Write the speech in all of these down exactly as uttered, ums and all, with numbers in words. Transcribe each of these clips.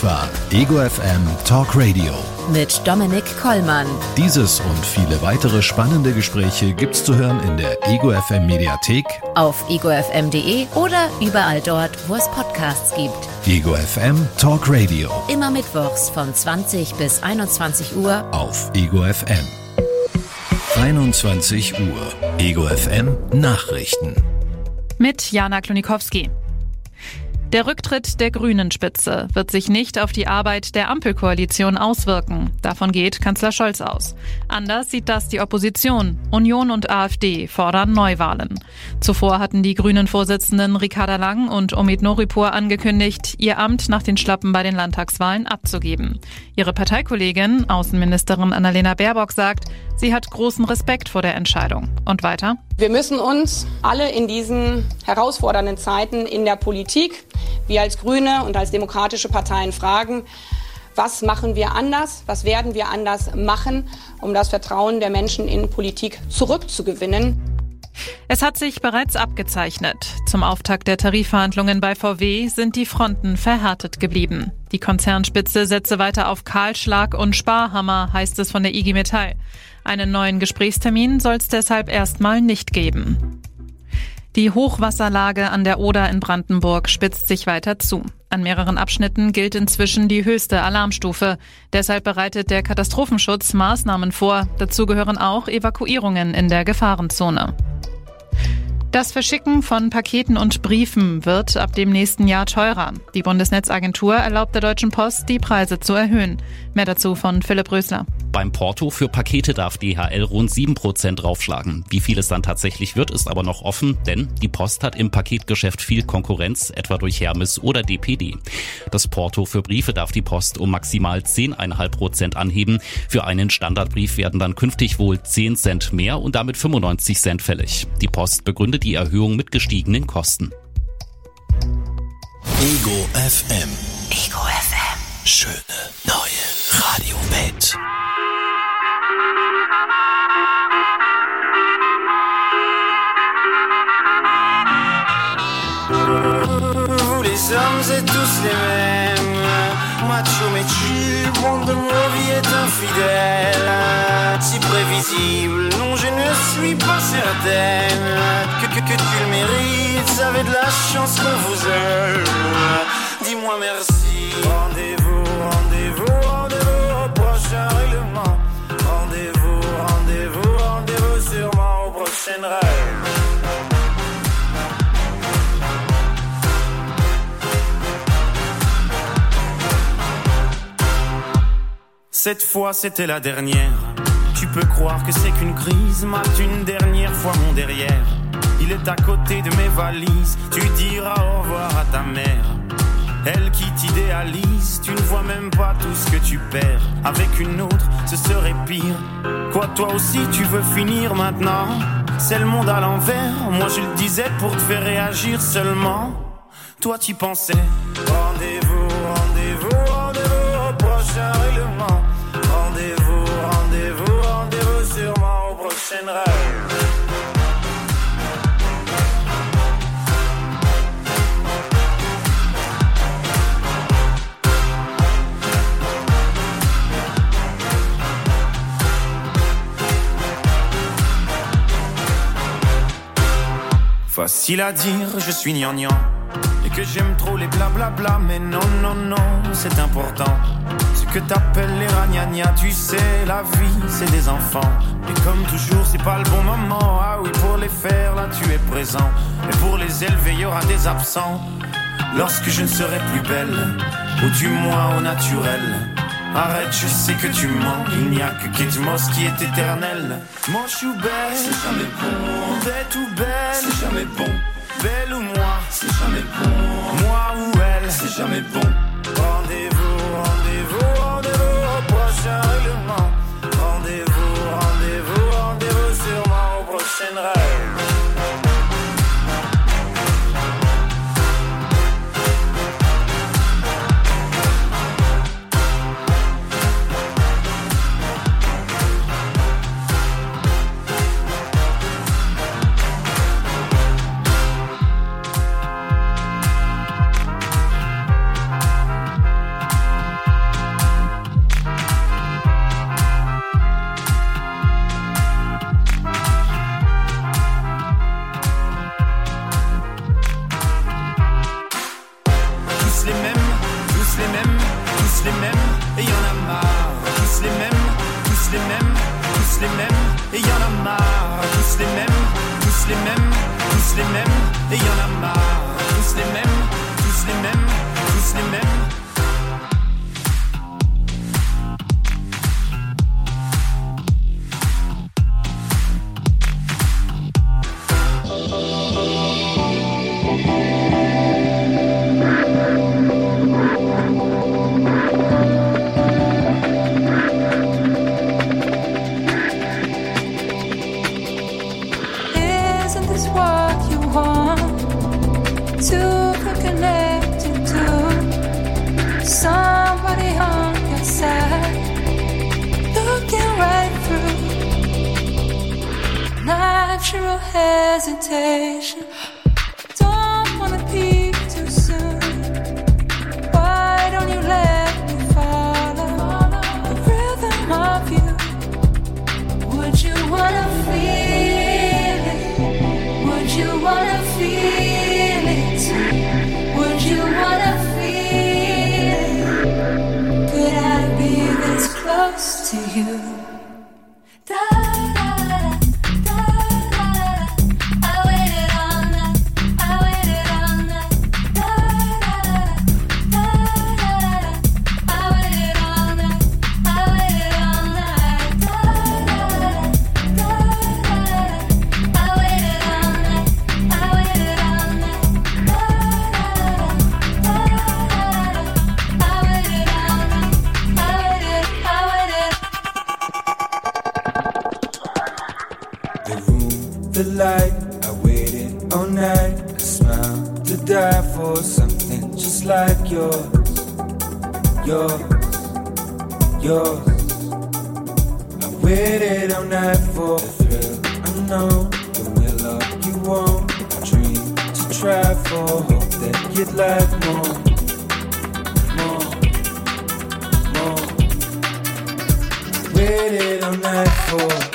war Ego F M Talk Radio mit Dominik Kollmann. Dieses und viele weitere spannende Gespräche gibt's zu hören in der Ego F M Mediathek, auf ego f m punkt de oder überall dort, wo es Podcasts gibt. Ego F M Talk Radio. Immer mittwochs von zwanzig bis einundzwanzig Uhr auf Ego F M. einundzwanzig Uhr. Ego F M Nachrichten. Mit Jana Klonikowski. Der Rücktritt der Grünen-Spitze wird sich nicht auf die Arbeit der Ampelkoalition auswirken. Davon geht Kanzler Scholz aus. Anders sieht das die Opposition. Union und AfD fordern Neuwahlen. Zuvor hatten die Grünen-Vorsitzenden Ricarda Lang und Omid Noripur angekündigt, ihr Amt nach den Schlappen bei den Landtagswahlen abzugeben. Ihre Parteikollegin, Außenministerin Annalena Baerbock, sagt, sie hat großen Respekt vor der Entscheidung. Und weiter? Wir müssen uns alle in diesen herausfordernden Zeiten in der Politik, wir als Grüne und als demokratische Parteien fragen, was machen wir anders, was werden wir anders machen, um das Vertrauen der Menschen in Politik zurückzugewinnen. Es hat sich bereits abgezeichnet. Zum Auftakt der Tarifverhandlungen bei V W sind die Fronten verhärtet geblieben. Die Konzernspitze setze weiter auf Kahlschlag und Sparhammer, heißt es von der I G Metall. Einen neuen Gesprächstermin soll es deshalb erstmal nicht geben. Die Hochwasserlage an der Oder in Brandenburg spitzt sich weiter zu. An mehreren Abschnitten gilt inzwischen die höchste Alarmstufe. Deshalb bereitet der Katastrophenschutz Maßnahmen vor. Dazu gehören auch Evakuierungen in der Gefahrenzone. Das Verschicken von Paketen und Briefen wird ab dem nächsten Jahr teurer. Die Bundesnetzagentur erlaubt der Deutschen Post, die Preise zu erhöhen. Mehr dazu von Philipp Rösler. Beim Porto für Pakete darf D H L rund sieben Prozent draufschlagen. Wie viel es dann tatsächlich wird, ist aber noch offen, denn die Post hat im Paketgeschäft viel Konkurrenz, etwa durch Hermes oder D P D. Das Porto für Briefe darf die Post um maximal zehn Komma fünf Prozent anheben. Für einen Standardbrief werden dann künftig wohl zehn Cent mehr und damit fünfundneunzig Cent fällig. Die Post begründet die Erhöhung mit gestiegenen Kosten. Ego F M. Ego F M. Schöne neue Radiowelt. Vous les hommes êtes tous les mêmes, macho mais tu, monde de ma vie est infidèle, si prévisible, non je ne suis pas certaine que, que, que tu le mérites, vous avez de la chance qu'on vous aime, dis-moi merci. Rendez-vous, rendez-vous, rendez-vous au prochain règlement, rendez-vous, rendez-vous, rendez-vous sûrement au prochain rêve. Cette fois c'était la dernière. Tu peux croire que c'est qu'une crise. Mate une dernière fois mon derrière. Il est à côté de mes valises. Tu diras au revoir à ta mère. Elle qui t'idéalise. Tu ne vois même pas tout ce que tu perds. Avec une autre ce serait pire. Quoi toi aussi tu veux finir maintenant? C'est le monde à l'envers. Moi je le disais pour te faire réagir seulement. Toi tu pensais. Rendez-vous, rendez-vous, rendez-vous au prochain règlement. Rendez-vous, rendez-vous, rendez-vous sûrement au prochain rêve. Facile à dire, je suis gnangnan. Et que j'aime trop les blablabla. Mais non, non, non, c'est important. Ce que t'appelles les ragnagnas. Tu sais, la vie, c'est des enfants. Et comme toujours, c'est pas le bon moment. Ah oui, pour les faire, là, tu es présent. Et pour les élever, il y aura des absents. Lorsque je ne serai plus belle, ou du moins au naturel. Arrête, je sais que tu mens. Il n'y a que Kate Moss qui est éternel. Moche ou belle, c'est jamais bon. Bête ou belle, c'est jamais bon. Belle ou moi, c'est jamais bon. Moi ou elle, c'est jamais bon. Rendez-vous, rendez-vous, rendez-vous au prochain règlement. Rendez-vous, rendez-vous, rendez-vous sûrement au prochain rêve. tous les mêmes, tous les mêmes, tous les mêmes, et y en a marre. Tous les mêmes, tous les mêmes, tous les mêmes. Natural hesitation. Don't wanna peak too soon. Why don't you let me follow the rhythm of you? Would you wanna feel it? Would you wanna feel it? Would you wanna feel it? Could I be this close to you? Like yours, yours, yours. I waited all night for the thrill. I know you will love, you won't. I dream to travel, hope that you'd like more, more, more. I waited all night for.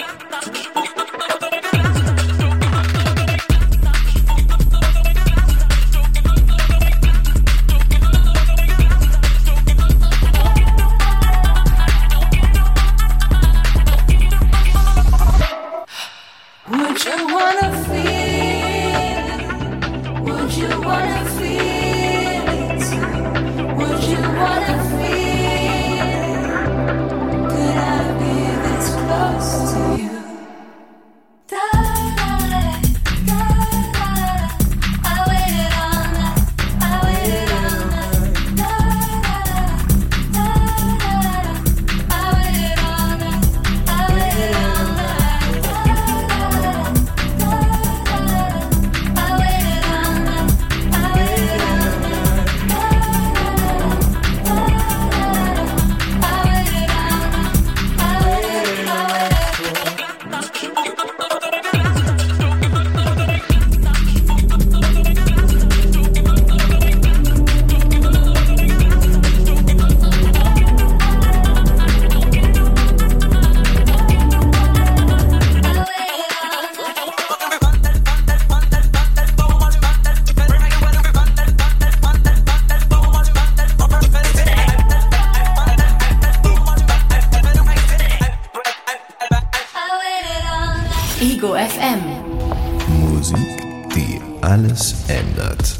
Ego F M. Musik, die alles ändert.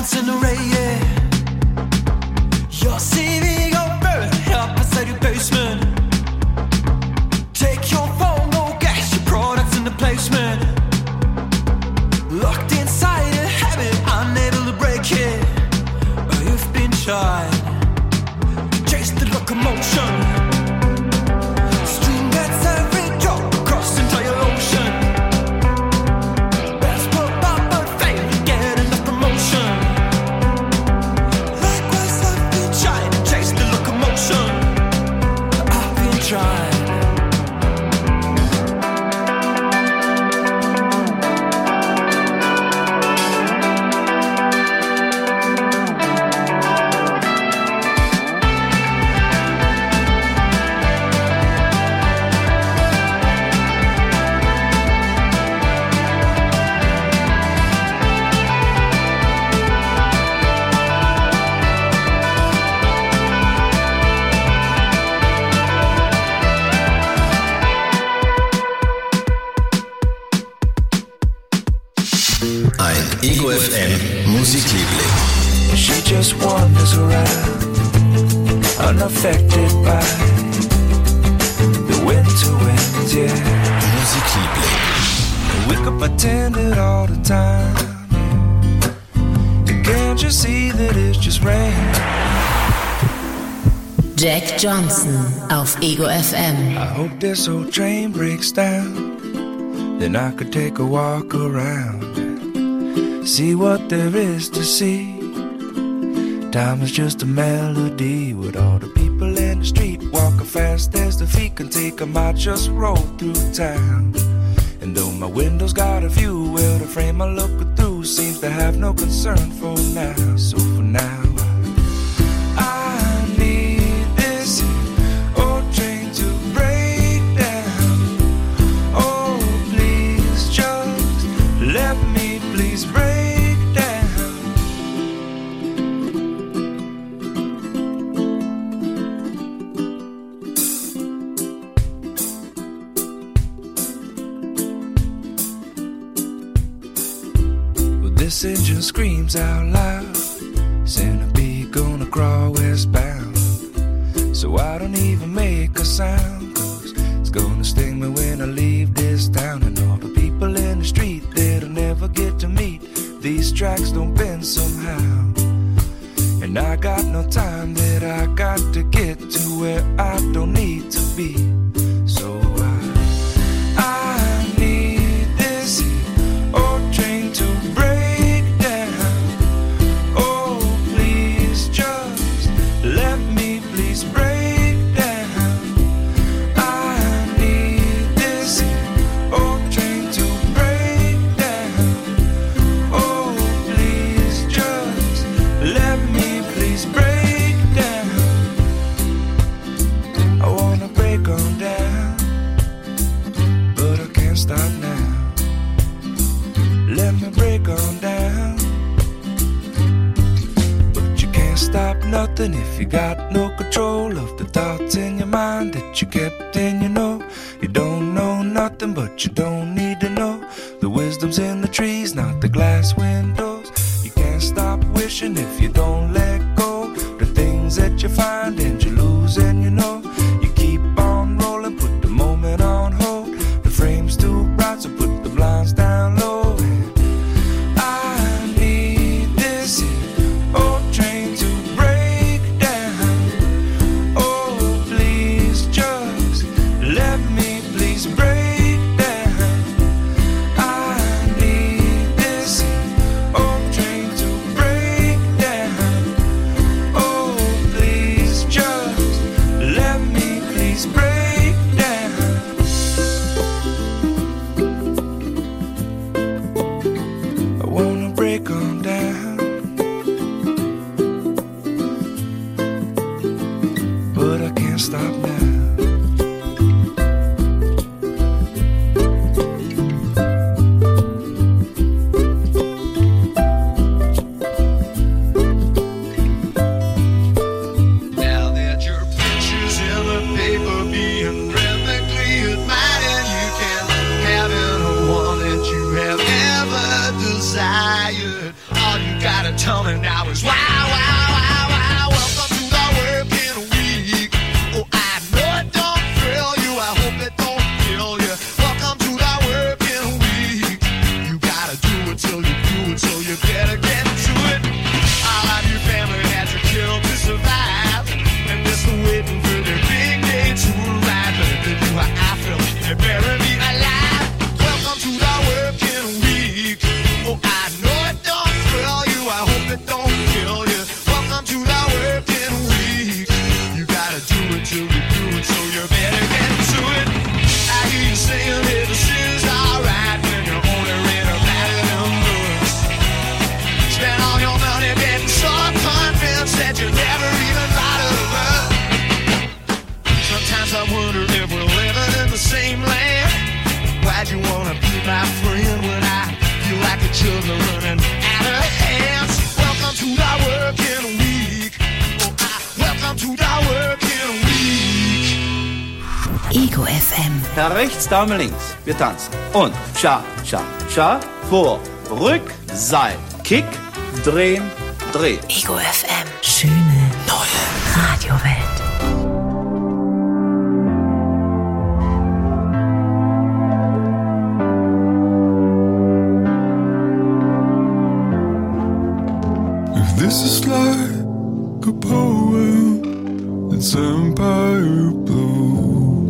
diamonds in the rain, yeah. Your C V got buried up inside your basement. Take your phone, no gas, your products in the placement. Locked inside a habit, unable to break it. But you've been trying to chase the locomotion. Stream that's every drop across the entire ocean. Best put up but fail to get enough promotion. Likewise I've been trying to chase the locomotion. I've been trying. Ego F M Musikliebling. She just wanders around, unaffected by the winter winds, yeah. Musikliebling. We could pretend it all the time, yeah. Can't you see that it's just rain? Jack Johnson auf Ego F M. I hope this old train breaks down, then I could take a walk around. See what there is to see. Time is just a melody with all the people in the street walking fast as the feet can take them. I just roll through town, and though my window's got a view, well, the frame I look through seems to have no concern for now. So for now, I need this old train to break down. Oh, please just let me please break. This engine screams out loud, centipede gonna crawl westbound. So I don't even make a sound, cause it's gonna sting me when I leave this town. And all the people in the street that'll never get to meet, these tracks don't bend somehow. And I got no time that I got to get to where I don't need to be. So I, I need this old train to break. Nothing if you got no control of the thoughts in your mind that you kept in, you know. You don't know nothing, but you don't need to know. The wisdom's in the trees, not the glass windows. You can't stop wishing if you don't let go. The things that you find and you lose, and you know. You keep on rolling, put the moment on hold. The frame's too bright, so put the blinds down low. I need this old train to desired. All you got gotta tell me now is wow, wow, wow, wow. Welcome to the working week. Oh, I know it don't thrill you. I hope it don't kill you. Welcome to the working week. You gotta do it till you do it, so you better get to it. All of your family has to kill to survive, and they're still waiting for their big day to arrive. But if they do how I feel, they better be alive. Welcome to the working week. Oh, I know it don't thrill you. I hope it don't kill you. Welcome to the working week. You gotta do it till you do it, so you better get to it. I hear you saying that this is alright when you're only read about it in books. Spend all your money getting so convinced that you never even thought of it. Sometimes I wonder if we're living in the same land. Why'd you wanna be my friend when I feel like the children running out of hands? Welcome to the working week. Oh, I, welcome to the working week. Ego F M. Herr rechts, Dame links. Wir tanzen. Und Scha, Scha, Scha. Vor, Rück, Seil. Kick, drehen, drehen. Ego F M. Schöne neue Radiowelt. This is like a poem, it's empire blue.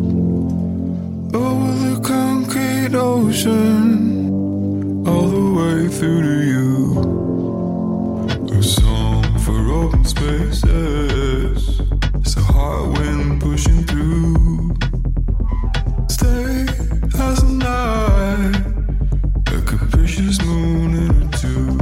Over the concrete ocean, all the way through to you. A song for open spaces, it's a hot wind pushing through. Stay as a night, a capricious moon in a tube.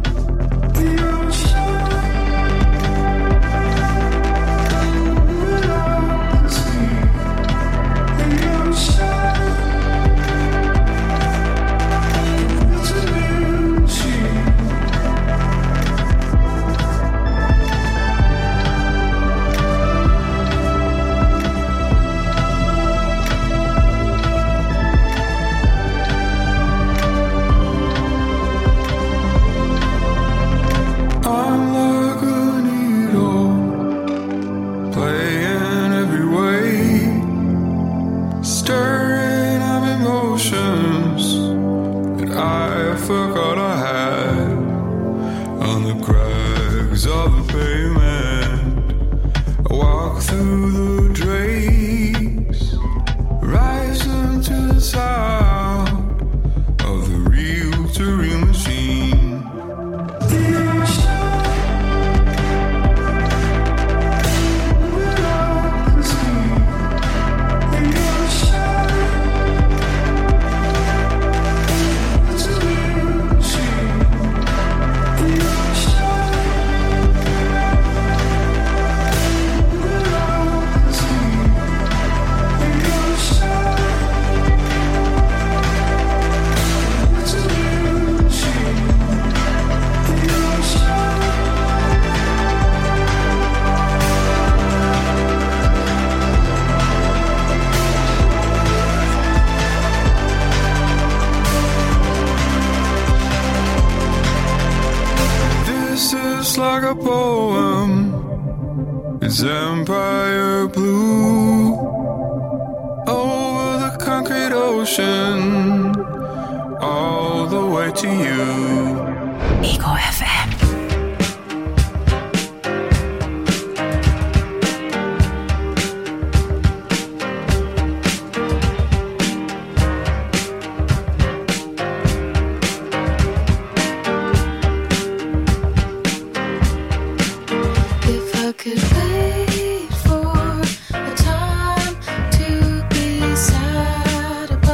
Like a poem, it's empire blue. Over the concrete ocean, all the way to you. Ego F M.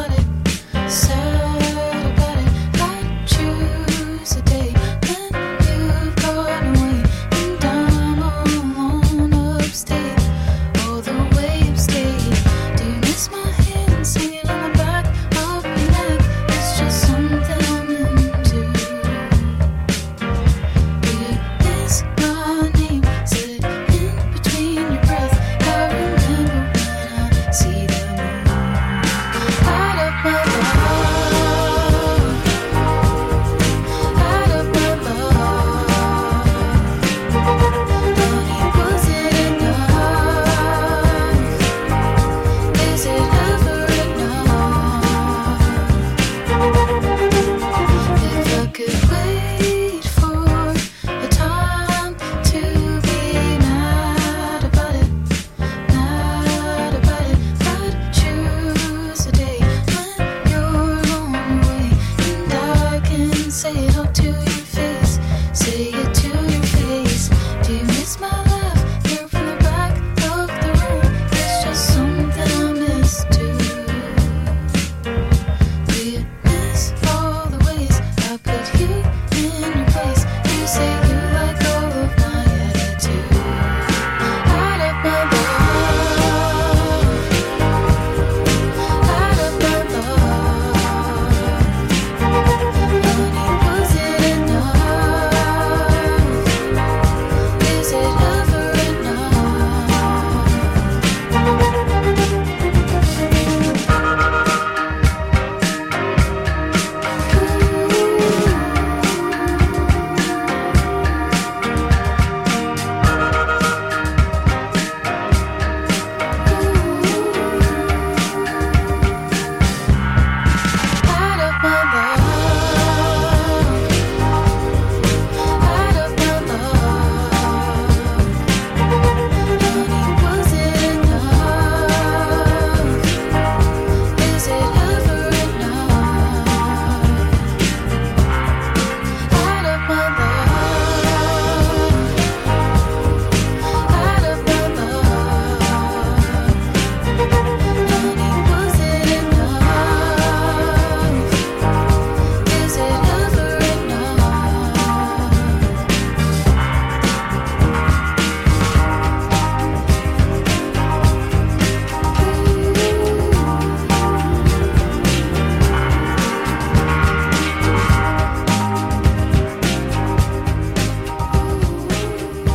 Sad about it, I choose a day when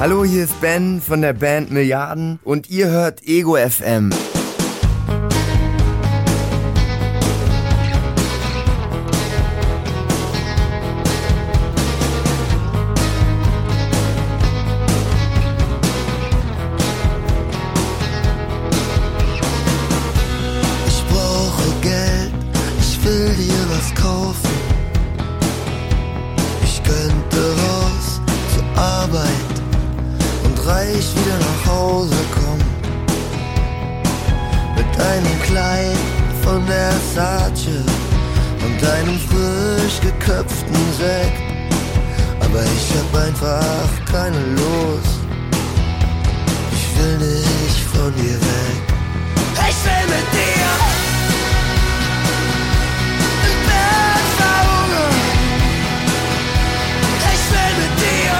Hallo, hier ist Ben von der Band Milliarden und ihr hört Ego F M. Und einem frisch geköpften Sekt. Aber ich hab einfach keine Lust. Ich will nicht von dir weg. Ich will mit dir im Bett verhungern. Ich will mit dir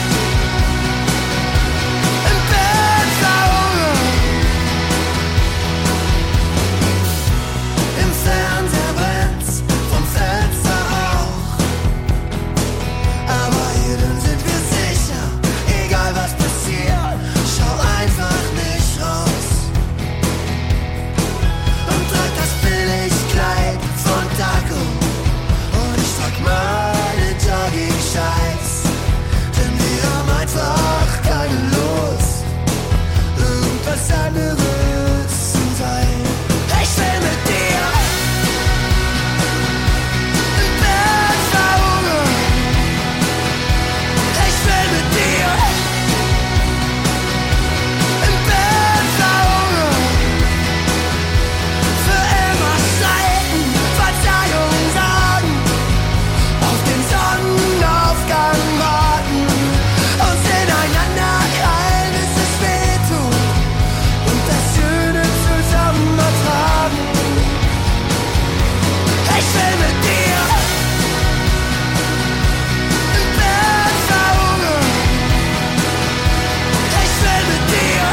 im Bett verhungern. Im Fernseher brennt's vom Fenster Rauch. Aber hier drin sind wir sicher, egal was passiert. Schau einfach nicht raus und trag das Billigkleid von Taco. Und ich trag meine Jogging-Scheiß, denn wir haben einfach keine Lust, irgendwas anderes zu sein. Ich will mit dir im Bett verhungern. Ich will mit dir im Bett verhungern. Für immer streiten, Verzeihung sagen, auf den Sonnenaufgang warten, uns ineinander krallen, bis es wehtut und das Schöne zusammen ertragen. Ich will mit dir im Bett verhungern. Ich will mit dir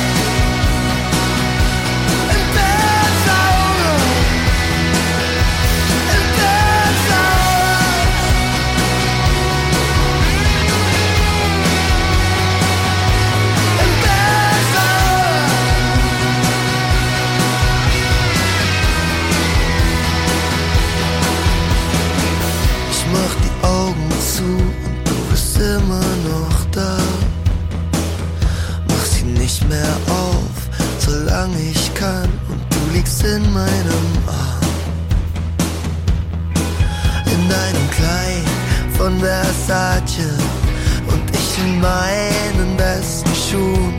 im Bett verhungern. Im Bett verhungern. Im Bett verhungern. Ich mach die Augen zu und du bist immer noch da. Mach sie nicht mehr auf, solange ich kann, und du liegst in meinem Arm. In deinem Kleid von Versace und ich in meinen besten Schuhen.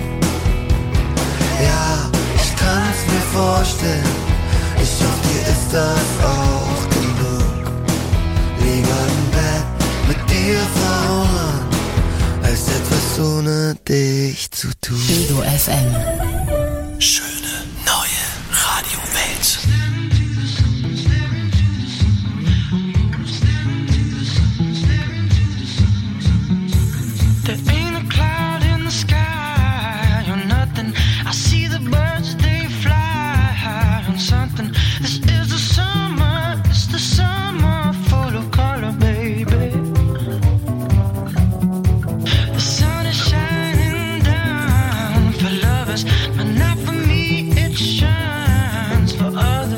Ja, ich kann's mir vorstellen, ich hoffe, dir ist das auch genug. Lieber im Bett mit dir verhungern, als etwas ohne dich zu tun. Ego F M. Schöne neue Radiowelt. There ain't a cloud in the sky or nothing. I see the birds, they fly on something. This is the summer, it's the summer full of color, baby. The sun is shining down for lovers, but not for me, it shines for others.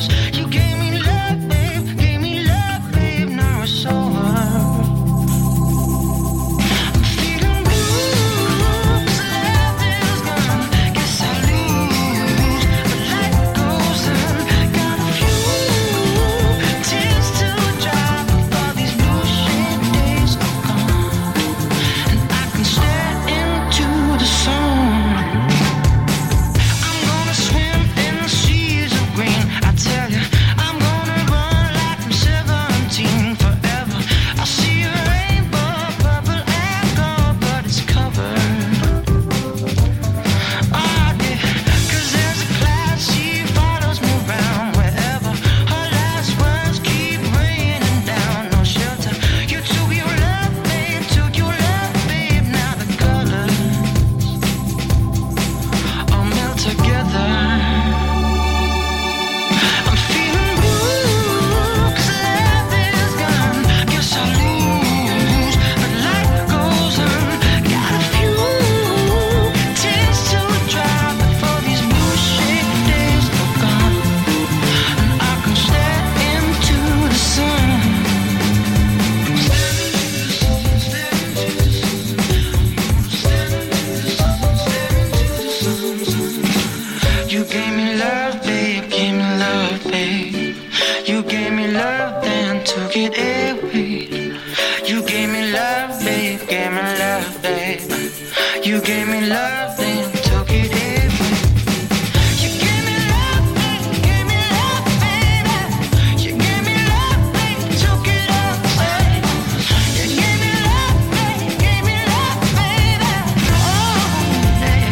baby. You gave me love, then took it away. You gave me love, then gave me love, baby. You gave me love, then took it away. You gave me love, then gave me love, baby. Oh, baby.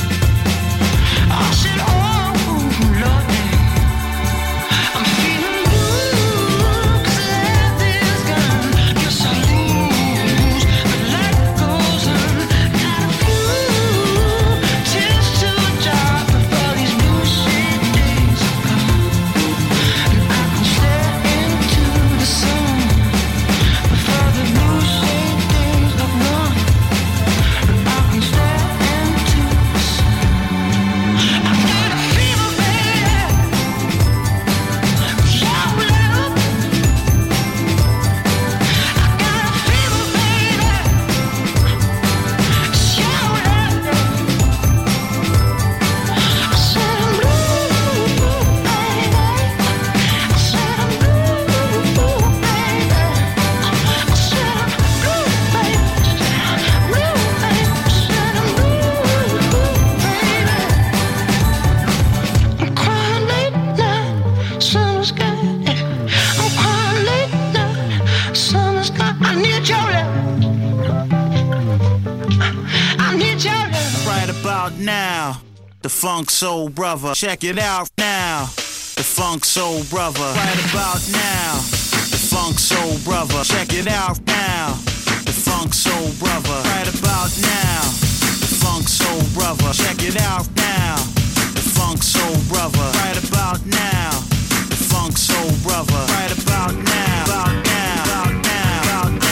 I said, oh, Lord, I'm feeling blue, 'cause love is gone. Guess I lose, but life goes on. Got a few tears to dry before these bullshit days are gone. And I can stare into the sun before the bullshit days are gone. And I can stare into the sun. I got a fever, baby. Your love. I got a fever, baby. It's your love. I said I'm blue, baby. I said I'm blue, baby. I said I'm blue, baby. Blue, baby. I said I'm blue, baby. I'm crying late night, summer's gone. I'm crying late night, summer's gone. I need your love. I need your love. Right about now, the Funk Soul Brother. Check it out now, the Funk Soul Brother. Right about now, the Funk Soul Brother. Check it out now, the Funk Soul Brother. Right about now, the Funk Soul Brother. Check it out now, the Funk Soul Brother. Right about now, the Funk Soul Brother. Right about now, about now, about now, about now.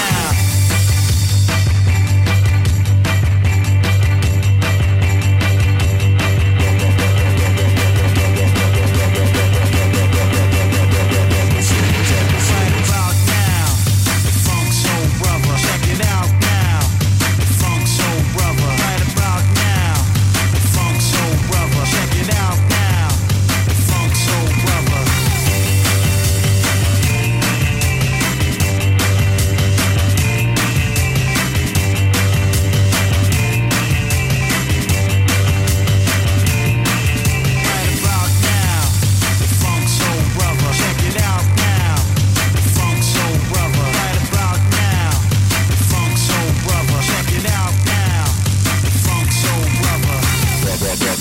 Right about now, the Funk Soul Brother. Check it out now, the Funk Soul Brother. Right about now, the Funk Soul Brother. Check it out now, the Funk Soul Brother. Right about now, the Funk Soul Brother. Check it out now, the Funk Soul Brother. Right about now, the Funk Soul Brother. Check it out now, the Funk Soul Brother.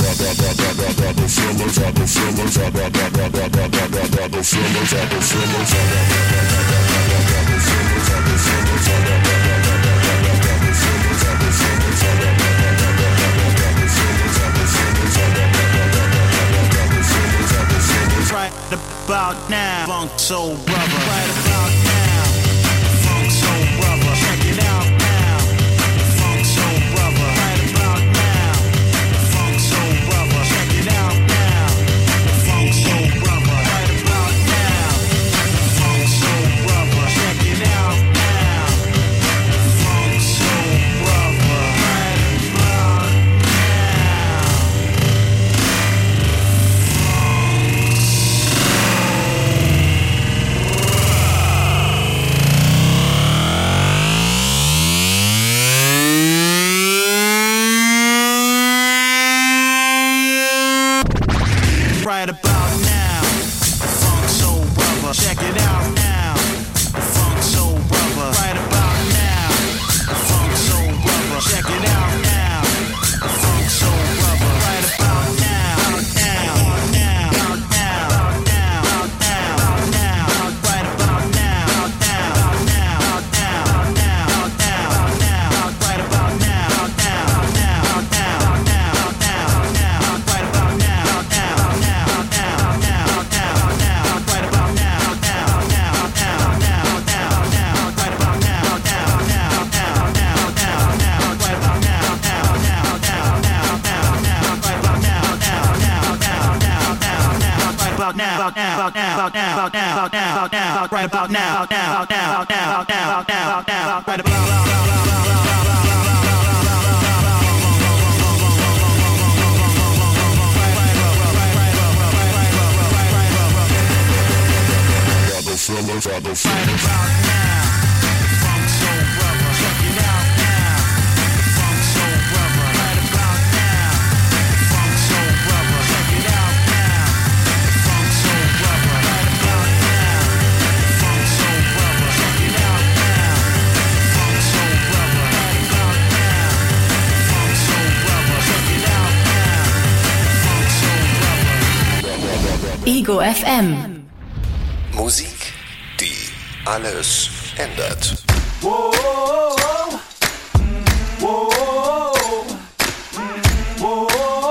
Right about now, Funk Soul Brother. Right about now, Funk Soul Brother. Check it out now, Funk Soul Brother. Right about now, Funk Soul Brother. Check it out now, Funk Soul Brother. Right about now, Funk Soul Brother. Check it out now, Funk Soul Brother. Right about Right about now, Funk Soul Brother. Check it out now, Funk Soul Brother. Right about now, Funk Soul Brother. Check it out now, Funk Soul Brother. Right about now, now, now, now, now, now, now. Right about now, now, now, now, now, now, now. Right about now, now, now, now, now, now, now. Right about now, now, now, now, now, now, now. Right about now, now, now, now, now, now, now. Right about now, now, now, now, now, now, now. Right about now, now, now, now, now, now, now. Right about now, now, now, now, now, now, now. Right about now, about now, about now, about now, about now, about now, about now. Right about now, now, now, now, now, now, now, now. Right about fellas, right about now, Funk Soul Brother. Check it out now, Ego F M. Musik, die alles ändert. Whoa, whoa, whoa. Whoa, whoa,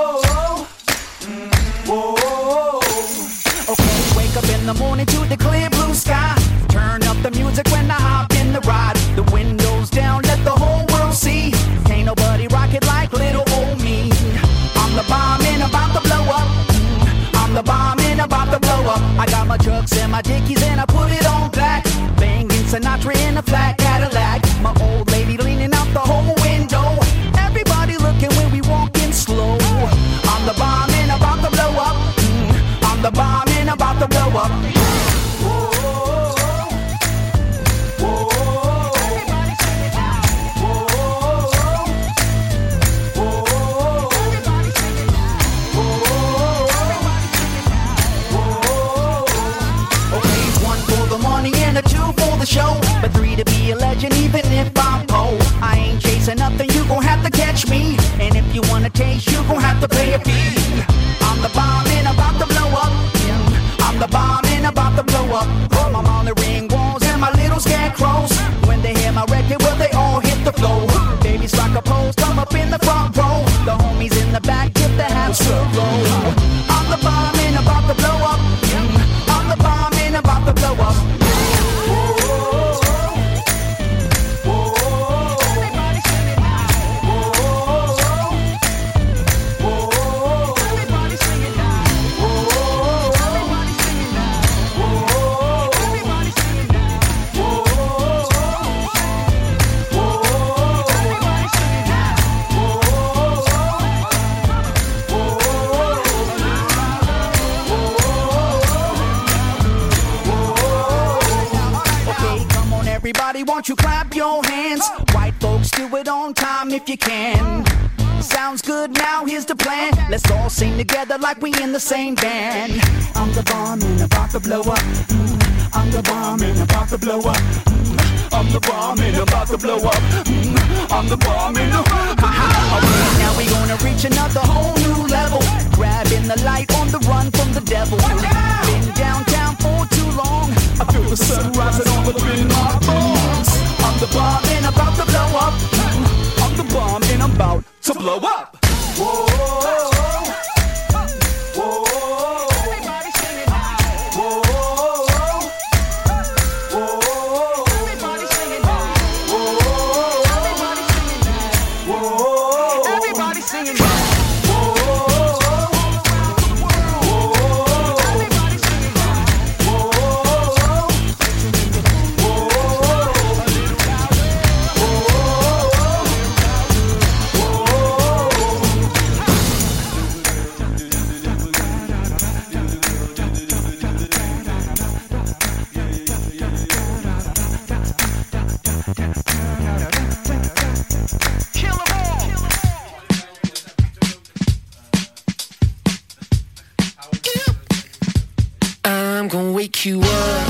whoa. Whoa. Okay, wake up in the morning to the clear blue sky. Turn up the music when I hop in the ride. The windows down, let the whole world see. Can't nobody rock it like little old me. I'm the bomb and about to blow up. I'm the bomb and about to blow up. I got my trucks and my dickies and I put it on black. Banging Sinatra in a flat Cadillac. My old lady leaning out the whole window. Everybody looking when we walking slow. I'm the bomb and about to blow up. I'm the bomb and about to blow up. Show, but three to be a legend, even if I'm poor. I ain't chasing nothing, you gon' have to catch me. And if you wanna taste, you gon' have to pay a fee. I'm the bomb and about to blow up. I'm the bomb and about to blow up. I'm on the ring walls and my little scarecrows. When they hear my record, well, they all hit the floor. Babies rock a pose, come up in the front row. The homies in the back, get the half roll. I'm the bomb and about to blow up. I'm the bomb and about to blow up. Everybody, won't you clap your hands? White folks, do it on time if you can. Sounds good, now here's the plan. Let's all sing together like we in the same band. I'm the bomb and about to blow up. Mm. I'm the bomb and about to blow up. Mm. I'm the bomb and about to blow up. Mm. I'm the bomb and about to blow up. Okay, now we gonna reach another whole new level. Grabbing the light on the run from the devil. Been downtown for too long. I feel the sun rising all up in my bones. I'm the bomb and about to blow up. I'm the bomb and I'm about to blow up. Whoa, whoa, whoa. Everybody sing it now. Whoa, whoa, whoa. Everybody sing it now. Whoa, everybody sing it now. Whoa, everybody sing it now. I'm gonna wake you up.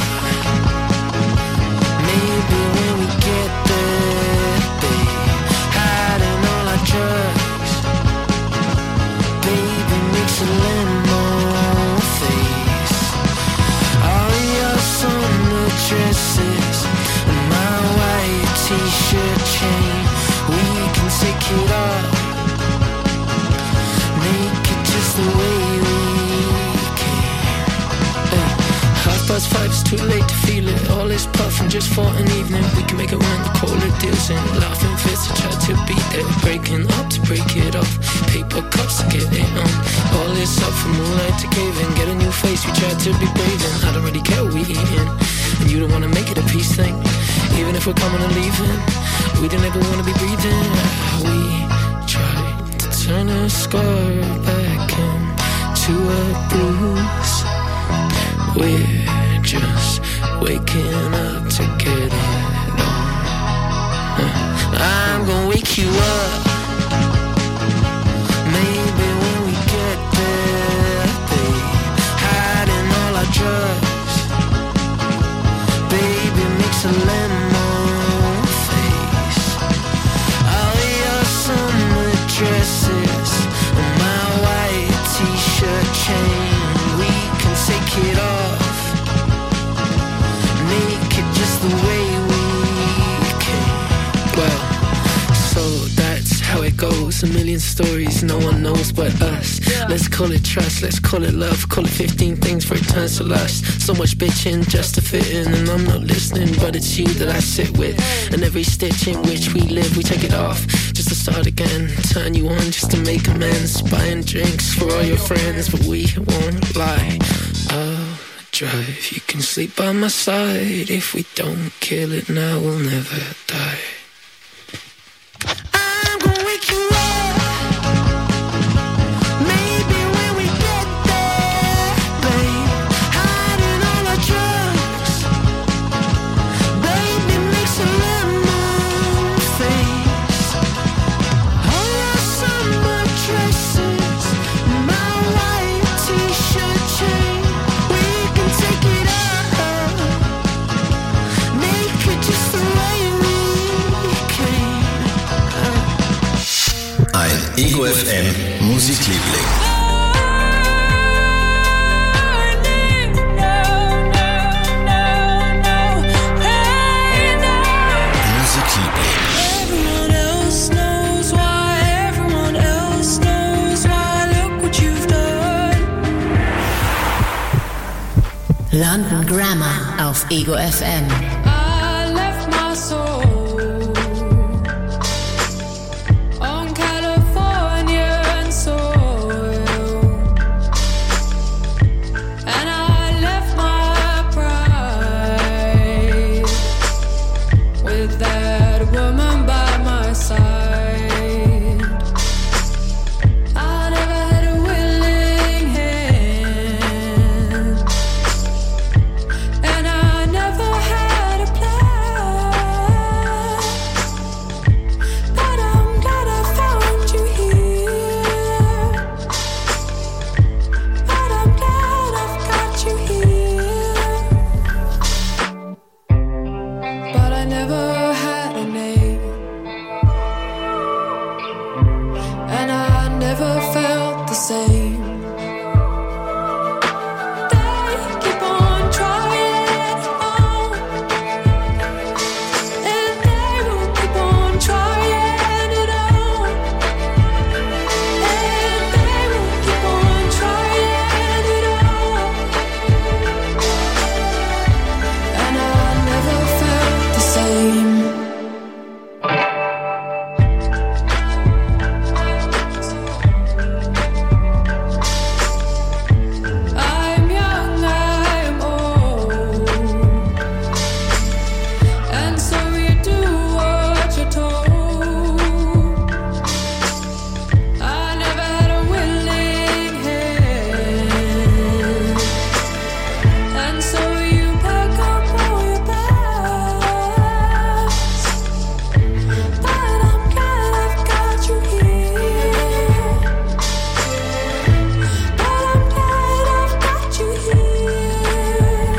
Maybe when we get there, babe, hiding all our drugs. Baby makes a lemon face. All your summer dresses and my white t-shirt chain. We can take it off, make it just the way we past five, it's too late to feel it. All this puffing just for an evening. We can make it when the cola deals in. Laughing fits to try to beat it. Breaking up to break it off. Paper cups to get it on. All this up for moonlight to cave in. Get a new face, we try to be braving. I don't really care what we eating. And you don't wanna make it a peace thing. Even if we're coming and leaving, we don't ever wanna be breathing. We try to turn a scar back into a bruise. We're just waking up to get it on. I'm gonna wake you up. Maybe when we get there, babe, hiding all our drugs. Baby makes a lemon face. All your summer dresses and my white t-shirt chain. We can take goes. A million stories no one knows but us. Let's call it trust, let's call it love. Call it fifteen things for it turns to lust. So much bitching just to fit in, and I'm not listening, but it's you that I sit with. And every stitch in which we live, we take it off just to start again. Turn you on just to make amends. Buying drinks for all your friends, but we won't lie. I'll drive, you can sleep by my side. If we don't kill it now, we'll never die. I'm gonna wake you up. Maybe when we get there, babe, hiding all our drugs. Baby, make some lemon face. All our summer dresses, my white t-shirt chain. We can take it up, make it just the way we came. Ein Ego F M Musikliebling. Everyone else knows why, everyone else knows why. Look what you've done. London Grammar auf Ego F M. I left my soul on Californian soil, and I left my pride with that woman by my side. I never had a willing hand, and I never had a plan. But I'm glad I found you here. But I'm glad I've got you here. But I never had a name, and I never felt the same. They keep on trying on, and they will keep on trying it on, and they will keep on trying it on, and I never felt the same. I'm young, I'm old, and so you do what you're told. I never had a willing hand, and so you pack up all your bags. But I'm glad I've got you here. But I'm glad I've got you here.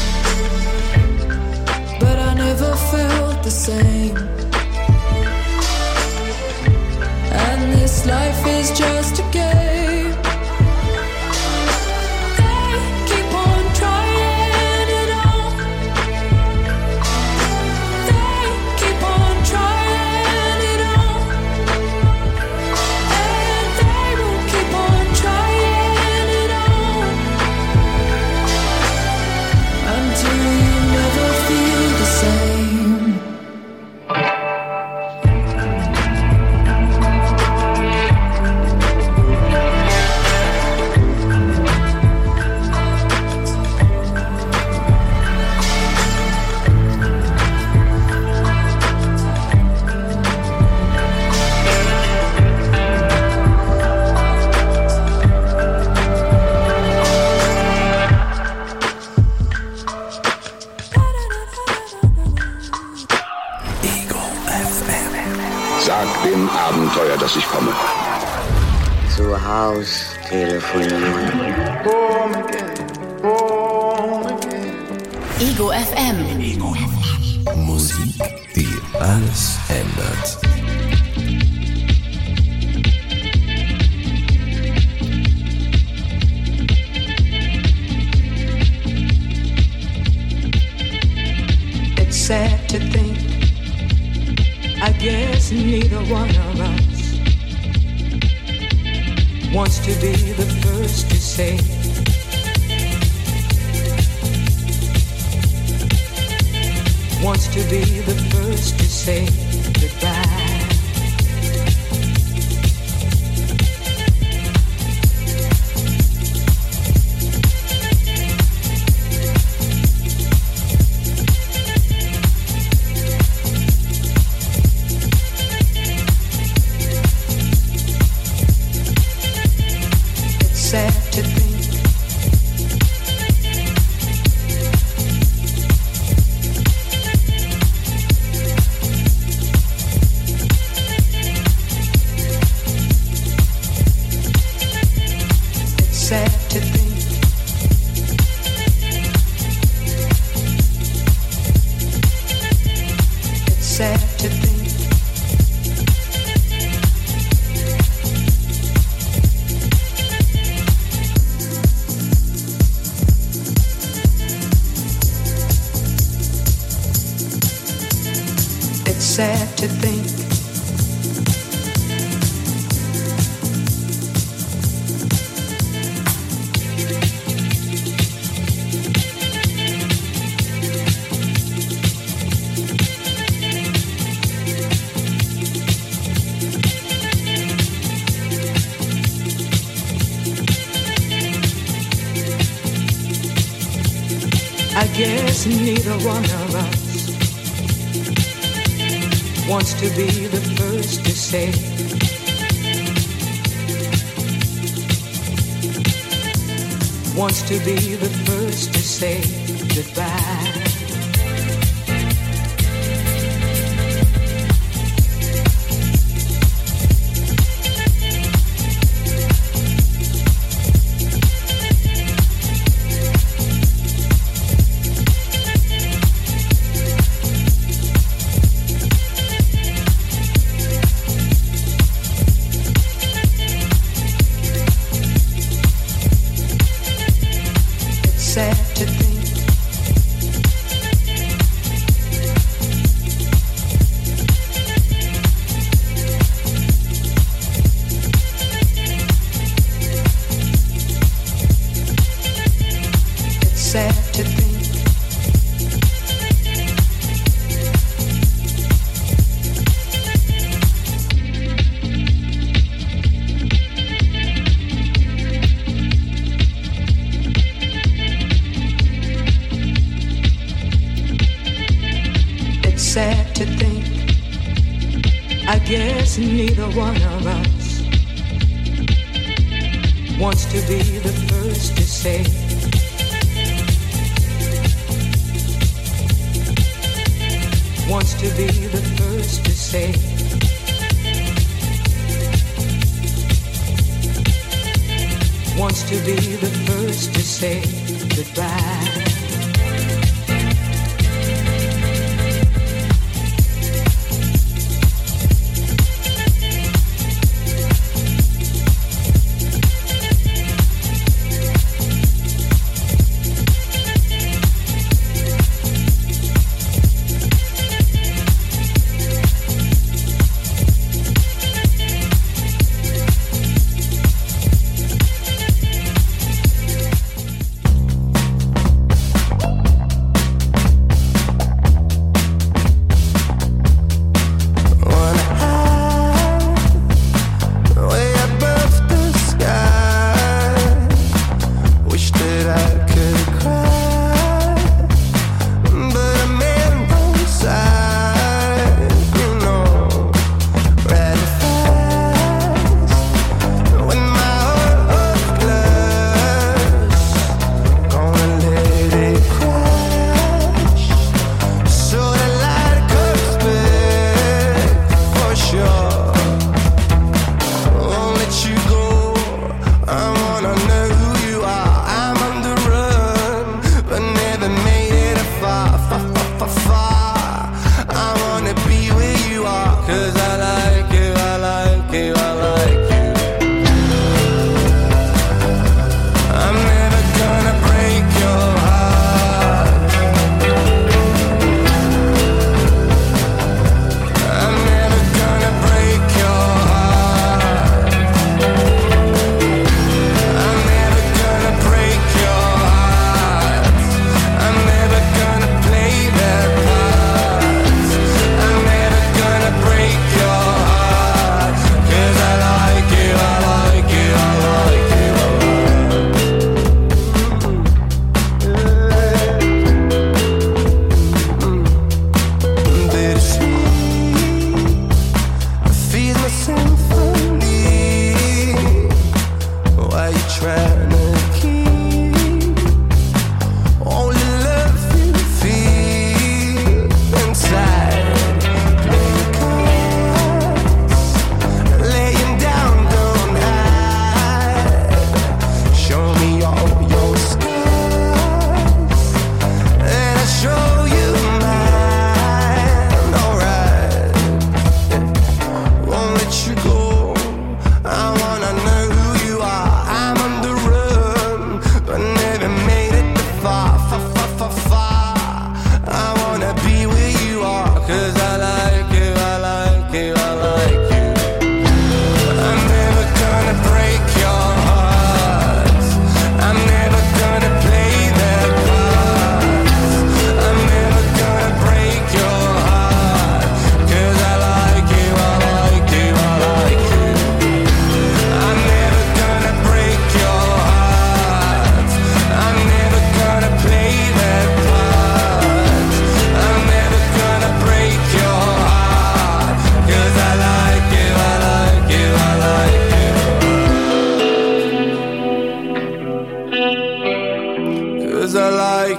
But I never felt the same. And this life is just a game. They keep on trying it on. They keep on trying it on. And they will keep on trying it on, until you never feel the same. Sag dem Abenteuer, dass ich komme. Zu Haus telefonieren. Ego F M. Musik, die alles ändert. It's sad to think, I guess neither one of us wants to be the first to say wants to be the first to say goodbye. It's sad to think sad to think it's sad to think it's sad to think I guess neither one of us wants to be the first to say wants to be the first to say goodbye. Sad to think it's sad to think sad to think I guess neither one of us wants to be the first to say wants to be the first to say wants to be the first to say goodbye.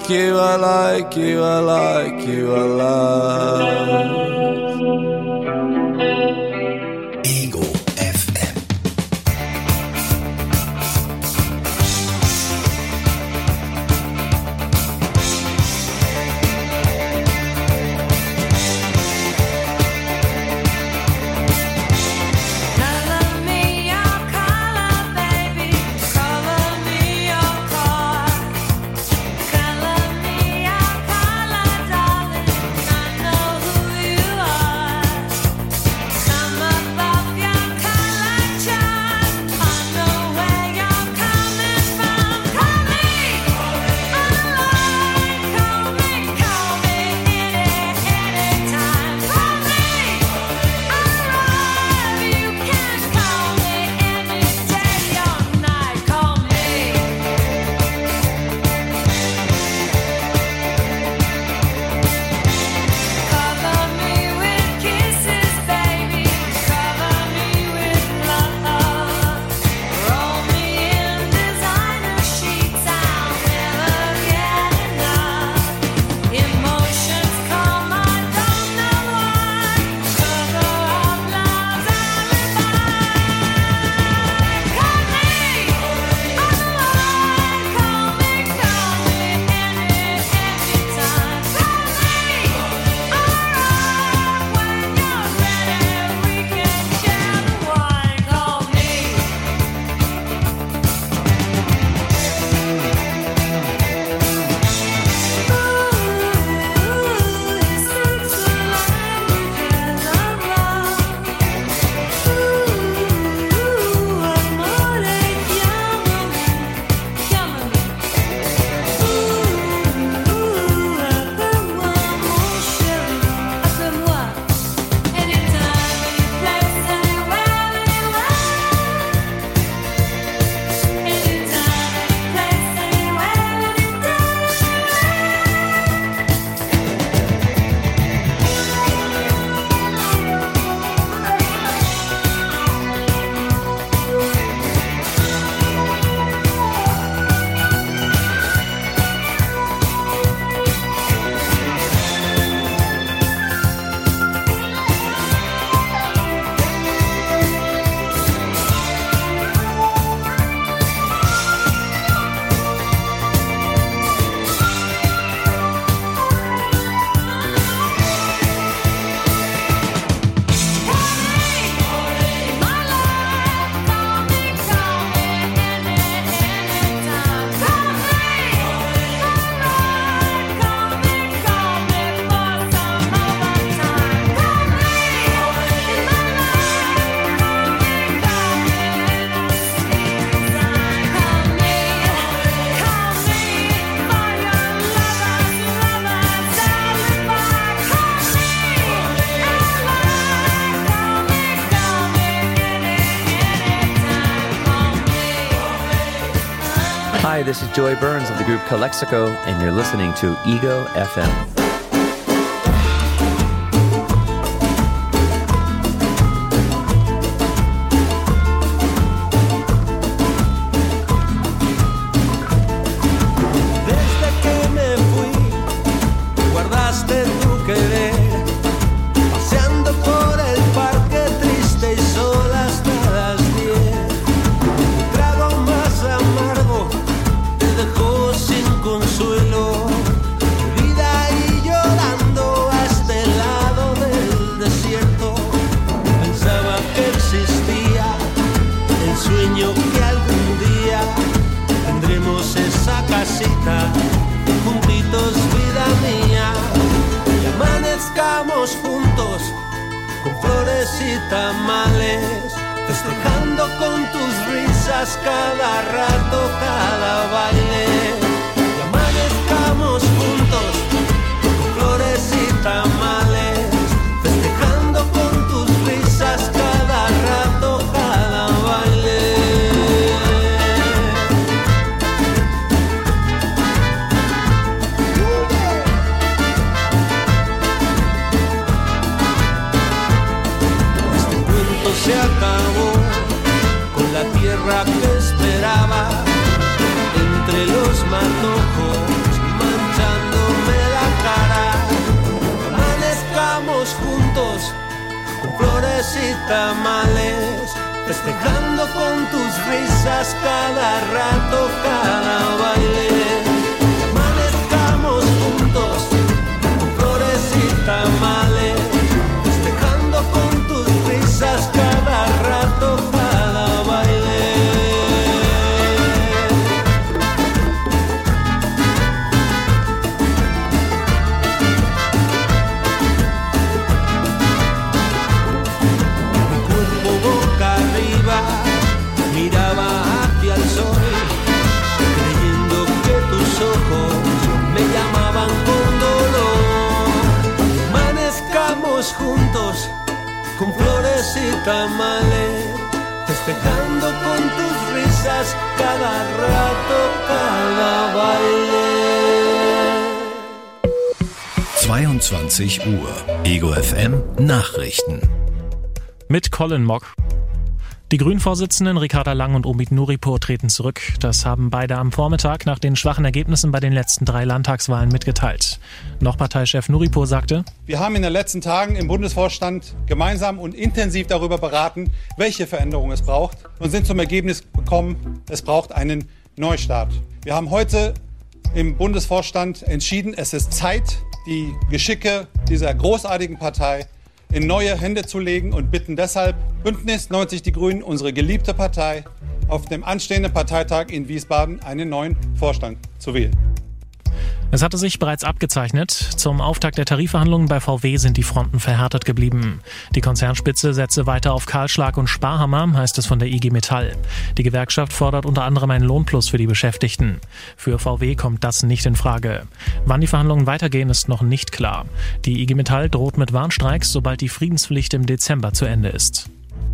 like you, I like you, I like you, I love. Hi, this is Joey Burns of the group Calexico, and you're listening to Ego F M. Juntitos, vida mía, y amanezcamos juntos con flores y tamales, festejando con tus risas cada rato, cada baile. Y amanezcamos juntos con flores y tamales, festejando con tus risas cada rato, cada baile. Se acabó con la tierra que esperaba, flores y tamales, festejando con tus risas cada rato, cada baile. Amanezcamos juntos con flores y tamales, festejando con tus risas cada rato, cada baile. Miraba hacia el sol, creyendo que tus ojos me llamaban con dolor. Amanezcamos juntos con flores y tamales, festejando con tus risas cada rato, cada baile. zweiundzwanzig Uhr. Ego F M Nachrichten. Mit Colin Mock. Die Grünen-Vorsitzenden Ricarda Lang und Omid Nuripur treten zurück. Das haben beide am Vormittag nach den schwachen Ergebnissen bei den letzten drei Landtagswahlen mitgeteilt. Noch Parteichef Nuripur sagte: Wir haben in den letzten Tagen im Bundesvorstand gemeinsam und intensiv darüber beraten, welche Veränderungen es braucht, und sind zum Ergebnis gekommen, es braucht einen Neustart. Wir haben heute im Bundesvorstand entschieden, es ist Zeit, die Geschicke dieser großartigen Partei in neue Hände zu legen, und bitten deshalb Bündnis neunzig Die Grünen, unsere geliebte Partei, auf dem anstehenden Parteitag in Wiesbaden einen neuen Vorstand zu wählen. Es hatte sich bereits abgezeichnet. Zum Auftakt der Tarifverhandlungen bei V W sind die Fronten verhärtet geblieben. Die Konzernspitze setze weiter auf Kahlschlag und Sparhammer, heißt es von der I G Metall. Die Gewerkschaft fordert unter anderem einen Lohnplus für die Beschäftigten. Für V W kommt das nicht in Frage. Wann die Verhandlungen weitergehen, ist noch nicht klar. Die I G Metall droht mit Warnstreiks, sobald die Friedenspflicht im Dezember zu Ende ist.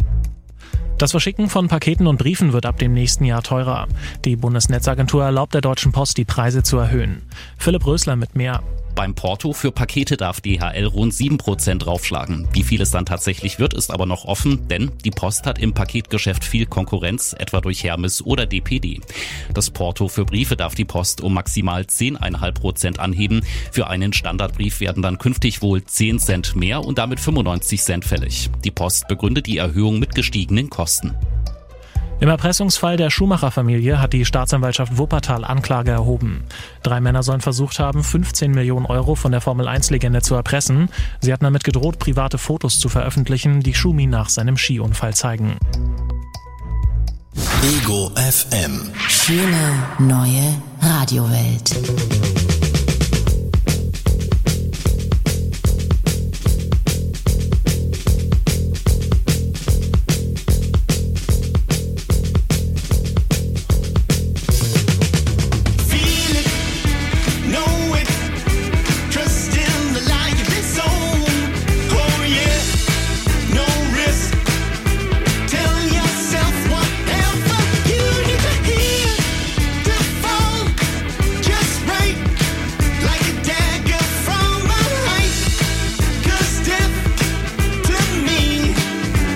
Das Verschicken von Paketen und Briefen wird ab dem nächsten Jahr teurer. Die Bundesnetzagentur erlaubt der Deutschen Post, die Preise zu erhöhen. Philipp Rösler mit mehr. Beim Porto für Pakete darf D H L rund sieben Prozent draufschlagen. Wie viel es dann tatsächlich wird, ist aber noch offen, denn die Post hat im Paketgeschäft viel Konkurrenz, etwa durch Hermes oder D P D. Das Porto für Briefe darf die Post um maximal zehn Komma fünf Prozent anheben. Für einen Standardbrief werden dann künftig wohl zehn Cent mehr und damit fünfundneunzig Cent fällig. Die Post begründet die Erhöhung mit gestiegenen Kosten. Im Erpressungsfall der Schumacher-Familie hat die Staatsanwaltschaft Wuppertal Anklage erhoben. Drei Männer sollen versucht haben, fünfzehn Millionen Euro von der Formel eins Legende zu erpressen. Sie hatten damit gedroht, private Fotos zu veröffentlichen, die Schumi nach seinem Skiunfall zeigen. Ego F M. Schöne neue Radiowelt.